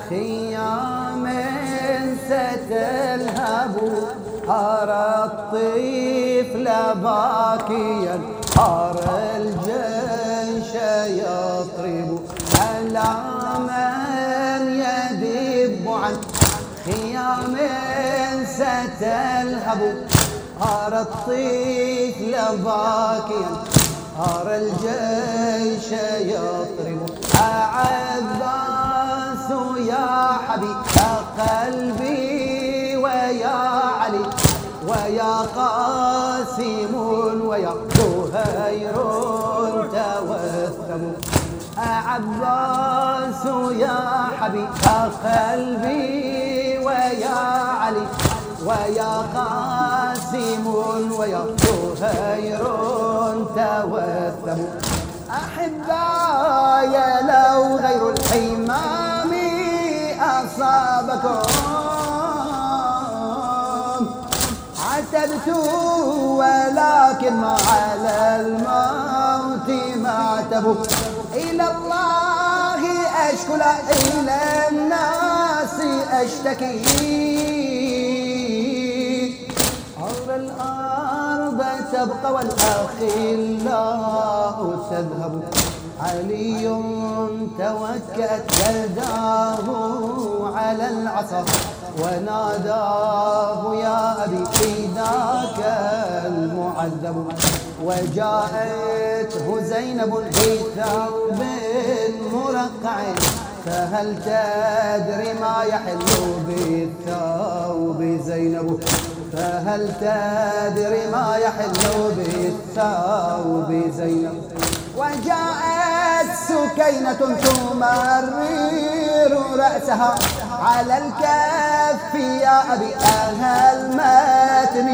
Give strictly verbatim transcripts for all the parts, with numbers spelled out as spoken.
خيام ستلهب أرى الطفل باكيا أرى الجيش يطرب على من يدب عن خيام ستلهب أرى الطفل باكيا أرى الجيش يطرب عباس يا حبيب قلبي ويا علي ويا قاسم ويا زهير توثم عباس يا حبيب قلبي ويا علي ويا قاسم ويا زهير توثم أحبايا لو غير الحمام أصابكم عتبت ولكن ما على الموت معتب إلى الله أشكو إلى الناس أشتكي أرى الأرض تبقى والأخلاء تذهب علي توكأت يداه على العصا وناداه يا أبي فداك المعذب وجاءته زينب بثوب مرقع فهل تدري ما يحل بالثوب زينب فهل تدري ما يحل بالثوب زينب وجاءت سكينة تمرر رأسها على الكف يا أبي أهل المتن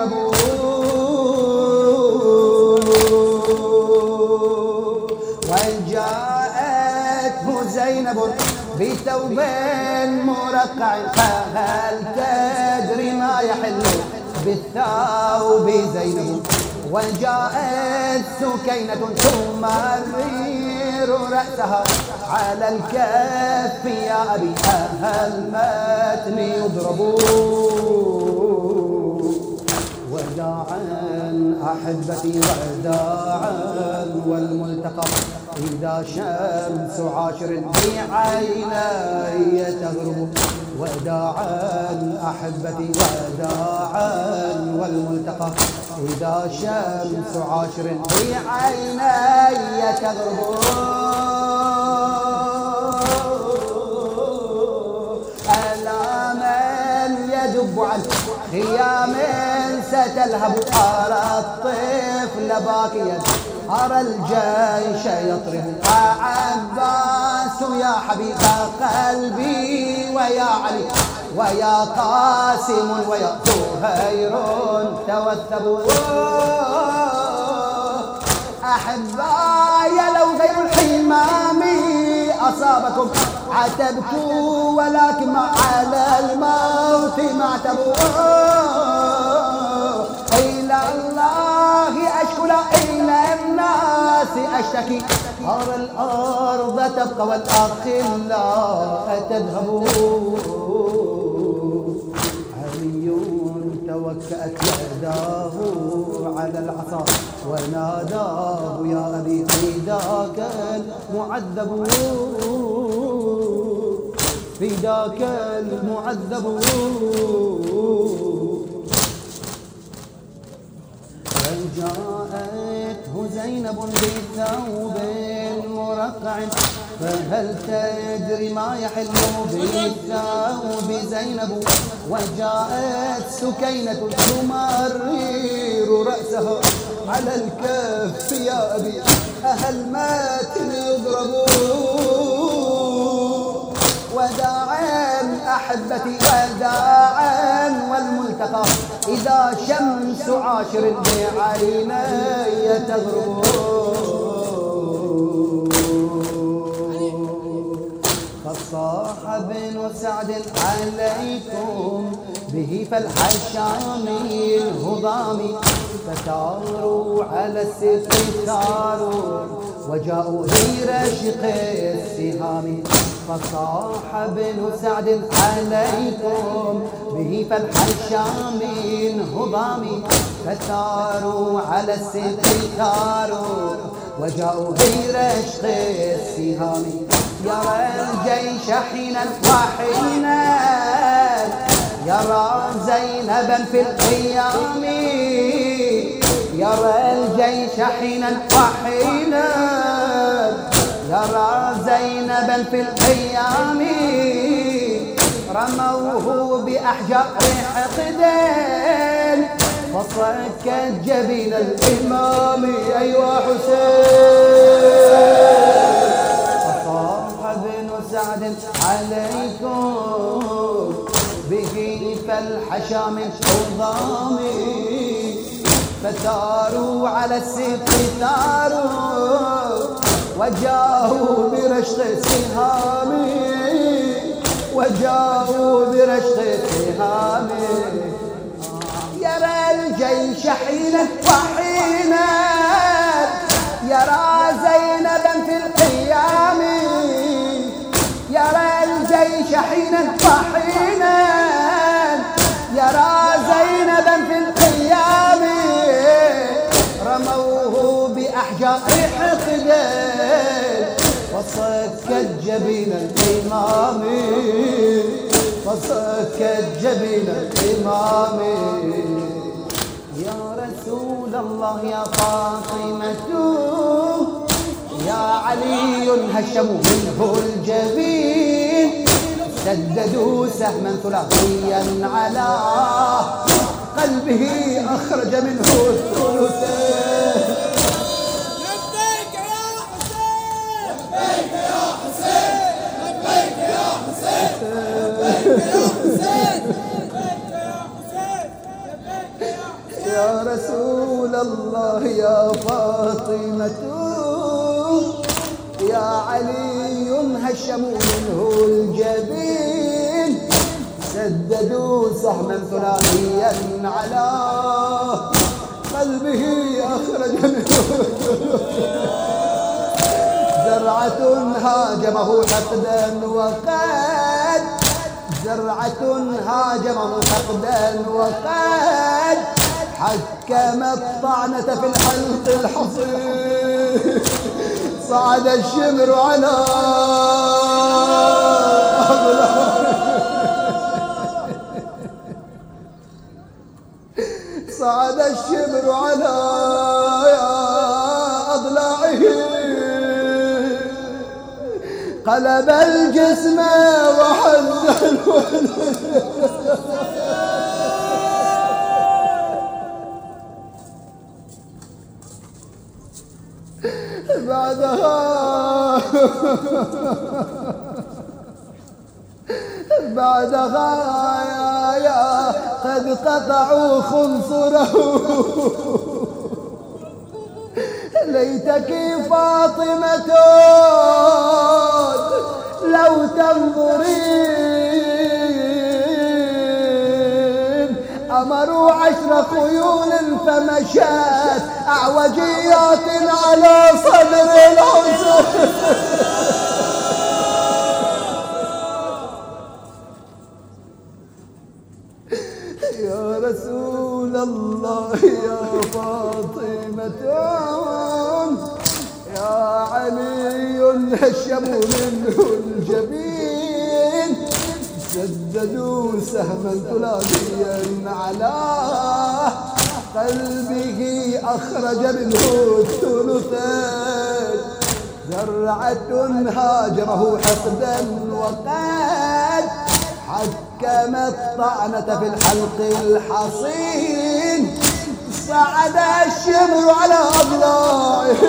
يضربون وجاءته زينب بثوب مرقع فهل تدري ما يحل بالثوب زينب وجاءت سكينة تمرر رأسها على الكف يا أبي أهل المتن يضربون وداعا أحبتي وداعا والملتقى إذا شمس عاشر بعيني تغرب وداعا أحبتي وداعا والملتقى إذا شمس عاشر بعيني تغرب ألا من يدب عن خيام ستلهب أرى الطفل باكيا أرى الجيش يطرب عباس يا حبيب قلبي ويا علي ويا قاسم ويا زهير توثبوا أحبايا لو غير الحمام أصابكم عتبتوا ولكن ما على الموت معتبوا إلى الله أشكو إلى الناس أشتكي أرى الأرض تبقى والأخلاء تذهب علي توكأت يداه على العصا وناداه يا أبي فداك المعذب فداك المعذب وجاءته زينب بثوب مرقع فهل تدري ما يحل بالثوب زينب وجاءت سكينة تمرر رأسها على الكف يا أبي أهل ماتن يضربون وداعا أحبتي وداعا والملتقى إذا شمس عاشر بعيني تغرب قد صاح بن سعد عليكم به فالحشامي الهضامي فتاروا على السيف ثاروا وجاءوا غير شق السهام فصاح ابن سعد عليكم به فلح الشام من هضام فثاروا على السد ثاروا وجاءوا غير شق السهام يرى الجيش حينا وحينا يرى زينبا في القيام يرى الجيش حينا وحينا يرى زينبا في القيام رموه بأحجار حقدين فصكت جبين الإمام أيوا حسين فصاح ابن سعد عليكم به فالحشام الحضام فثاروا على السيف ثاروا وجاءوا برشق سهام وجاءوا برشق سهام يرى الجيش حينا وحينا يرى زينبا في القيام يرى الجيش حينا وحينا يرى زينبا في القيام رموه بأحجار حقدين فصكت جبين الإمام فصكت جبين الإمام يا رسول الله يا فاطمة يا علي هشم منه الجبين سددوا سهما ثلاثيا على قلبه أخرج منه الثلثين لبيك يا حسين لبيك يا حسين لبيك يا حسين لبيك يا حسين لبيك يا حسين لبيك يا حسين يا رسول الله يا فاطمة يا علي هشم منه الجبين سددوا سهما ثلاثيا على قلبه أخرج منه زرعة هاجمه حقدا وقد زرعة هاجمه حقدا وقد حكم الطعنة في الحلق الحصين صعد الشمر على صعد الشمر على أضلاعه قلب الجسم وحز الولد بعدها بعدها يا يا قد قطعوا خنصره ليتك فاطمة لو تنظرين أمروا عشر خيول فمشات أعوجيات على صدر الحسين يا رسول الله يا فاطمة يا علي هشم منه الجبين سددوا سهما ثلاثيا على قلبه أخرج منه الثلثين زرعة هاجره حقدا وقد حكم الطعنة في الحلق الحصين صعد الشمر على أضلاعه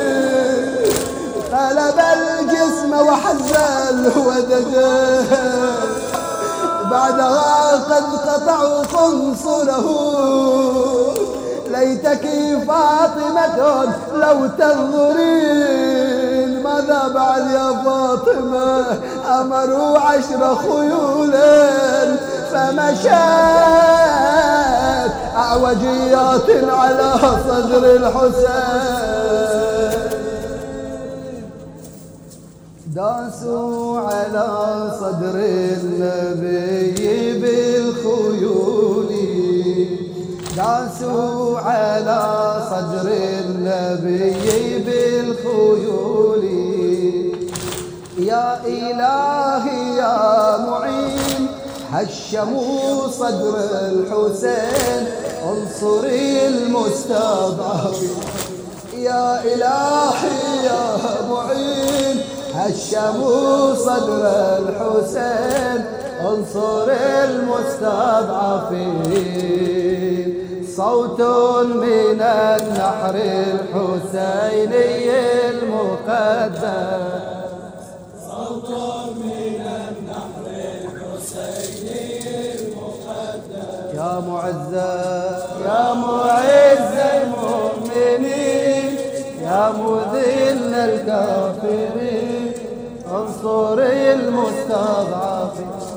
قلب الجسم وحز الودد بعدها قد قطعوا قنصله ليتك فاطمة لو تنظرين ماذا بعد يا فاطمة أمروا عشر خيول فمشات أعوجيات على صدر الحسين داسوا على صدر النبي بالخيول، داسوا على صدر النبي بالخيول. يا إلهي يا معين هشموا صدر الحسين انصر المستضعفين. يا إلهي يا معين هشموا صدر الحسين انصر المستضعفين. صوت من النحر الحسيني المقدس، صوت من النحر الحسيني المقدس. يا معزة يا معز المؤمنين يا مذل الكافرين انصر المستضعفين.